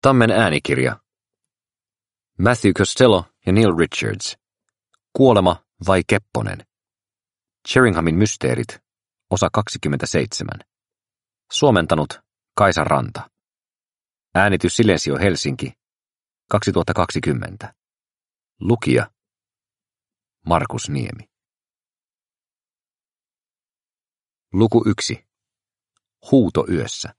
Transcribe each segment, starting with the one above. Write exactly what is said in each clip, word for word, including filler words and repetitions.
Tammen äänikirja. Matthew Costello ja Neil Richards. Kuolema vai Kepponen? Sheringhamin mysteerit. Osa kaksikymmentäseitsemän. Suomentanut Kaisa Ranta. Äänitys Silensio Helsinki. kaksituhattakaksikymmentä. Lukija Markus Niemi. Luku yksi. Huuto yössä.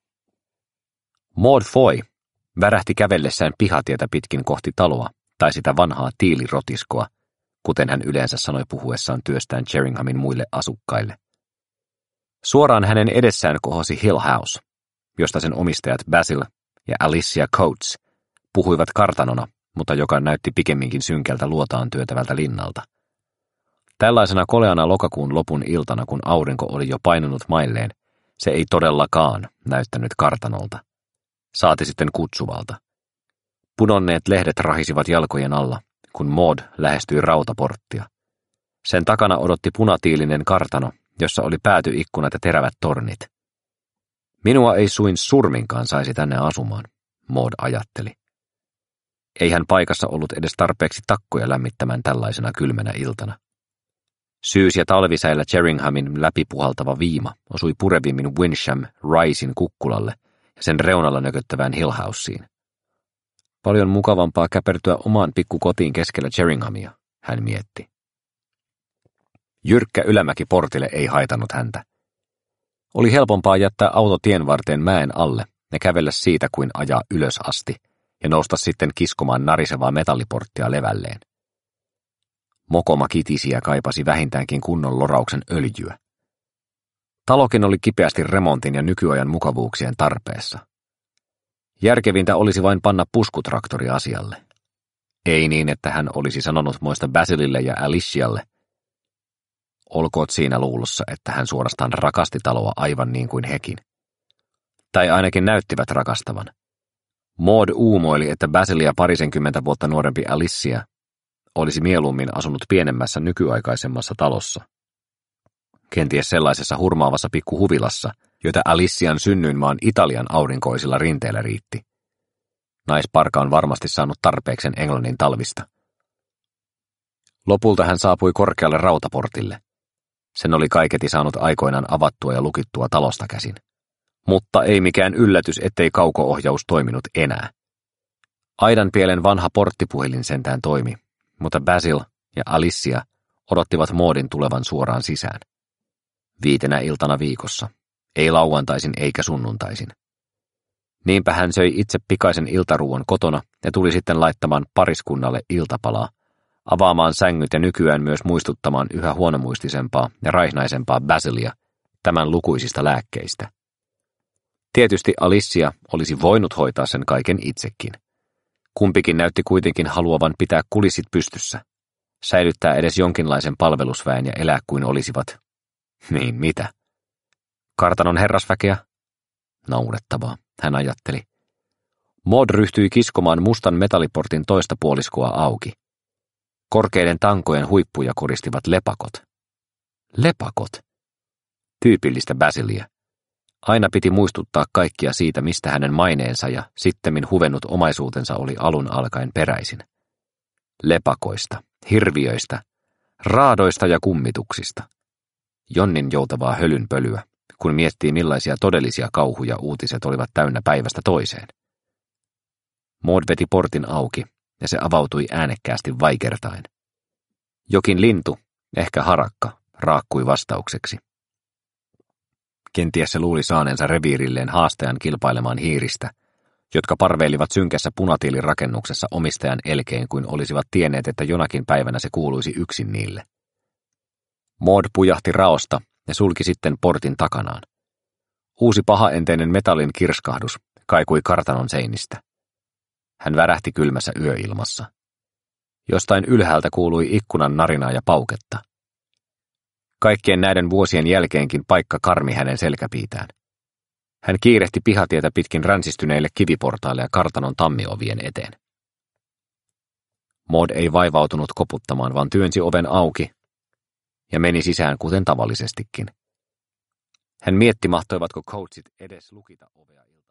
Maud Foy värähti kävellessään pihatietä pitkin kohti taloa tai sitä vanhaa tiilirotiskoa, kuten hän yleensä sanoi puhuessaan työstään Sheringhamin muille asukkaille. Suoraan hänen edessään kohosi Hill House, josta sen omistajat Basil ja Alicia Coates puhuivat kartanona, mutta joka näytti pikemminkin synkältä luotaan työtävältä linnalta. Tällaisena koleana lokakuun lopun iltana, kun aurinko oli jo painunut mailleen, se ei todellakaan näyttänyt kartanolta. Saati sitten kutsuvalta. Pudonneet lehdet rahisivat jalkojen alla, kun Maud lähestyi rautaporttia. Sen takana odotti punatiilinen kartano, jossa oli päätyikkunat ja terävät tornit. Minua ei suin surminkaan saisi tänne asumaan, Maud ajatteli. Eihän paikassa ollut edes tarpeeksi takkoja lämmittämään tällaisena kylmänä iltana. Syys- ja talvisäillä Sheringhamin läpipuhaltava viima osui purevimmin Winsham Ricein kukkulalle ja sen reunalla nököttävään Hill Houseen. Paljon mukavampaa käpertyä omaan pikkukotiin keskellä Sheringhamia, hän mietti. Jyrkkä ylämäki portille ei haitannut häntä. Oli helpompaa jättää auto tien varteen mäen alle ja kävellä siitä kuin ajaa ylös asti ja nousta sitten kiskomaan narisevaa metalliporttia levälleen. Mokoma kitisiä kaipasi vähintäänkin kunnon lorauksen öljyä. Talokin oli kipeästi remontin ja nykyajan mukavuuksien tarpeessa. Järkevintä olisi vain panna puskutraktori asialle. Ei niin, että hän olisi sanonut moista Basilille ja Alicialle. Olkoot siinä luulossa, että hän suorastaan rakasti taloa aivan niin kuin hekin. Tai ainakin näyttivät rakastavan. Maud uumoili, että Basilia parisenkymmentä vuotta nuorempi Alicia olisi mieluummin asunut pienemmässä nykyaikaisemmassa talossa. Kenties sellaisessa hurmaavassa pikkuhuvilassa, joita Alician synnyinmaan Italian aurinkoisilla rinteillä riitti. Naisparka on varmasti saanut tarpeeksen Englannin talvista. Lopulta hän saapui korkealle rautaportille. Sen oli kaiketi saanut aikoinaan avattua ja lukittua talosta käsin. Mutta ei mikään yllätys, ettei kauko-ohjaus toiminut enää. Aidanpielen vanha porttipuhelin sentään toimi, mutta Basil ja Alicia odottivat Maudin tulevan suoraan sisään. Viitenä iltana viikossa, ei lauantaisin eikä sunnuntaisin. Niinpä hän söi itse pikaisen iltaruuan kotona ja tuli sitten laittamaan pariskunnalle iltapalaa, avaamaan sängyt ja nykyään myös muistuttamaan yhä huonomuistisempaa ja raihnaisempaa Basilia tämän lukuisista lääkkeistä. Tietysti Alicia olisi voinut hoitaa sen kaiken itsekin. Kumpikin näytti kuitenkin haluavan pitää kulissit pystyssä, säilyttää edes jonkinlaisen palvelusväen ja elää kuin olisivat. Niin mitä? Kartanon herrasväkeä? Naurettavaa, hän ajatteli. Maud ryhtyi kiskomaan mustan metalliportin toista puoliskoa auki. Korkeiden tankojen huippuja koristivat lepakot. Lepakot? Tyypillistä Basilia. Aina piti muistuttaa kaikkia siitä, mistä hänen maineensa ja sittemmin huvennut omaisuutensa oli alun alkaen peräisin. Lepakoista, hirviöistä, raadoista ja kummituksista. Jonnin joutavaa hölynpölyä, kun miettii millaisia todellisia kauhuja uutiset olivat täynnä päivästä toiseen. Maud veti portin auki ja se avautui äänekkäästi vaikertain. Jokin lintu, ehkä harakka, raakkui vastaukseksi. Kenties se luuli saaneensa reviirilleen haastajan kilpailemaan hiiristä, jotka parveilivat synkässä punatiilirakennuksessa omistajan elkein kuin olisivat tienneet, että jonakin päivänä se kuuluisi yksin niille. Maud pujahti raosta ja sulki sitten portin takanaan. Uusi pahaenteinen metallin kirskahdus kaikui kartanon seinistä. Hän värähti kylmässä yöilmassa. Jostain ylhäältä kuului ikkunan narinaa ja pauketta. Kaikkien näiden vuosien jälkeenkin paikka karmi hänen selkäpiitään. Hän kiirehti pihatietä pitkin ränsistyneille kiviportaille ja kartanon tammiovien eteen. Maud ei vaivautunut koputtamaan, vaan työnsi oven auki ja meni sisään kuten tavallisestikin. Hän mietti, mahtoivatko Coatesit edes lukita ovea iltaan.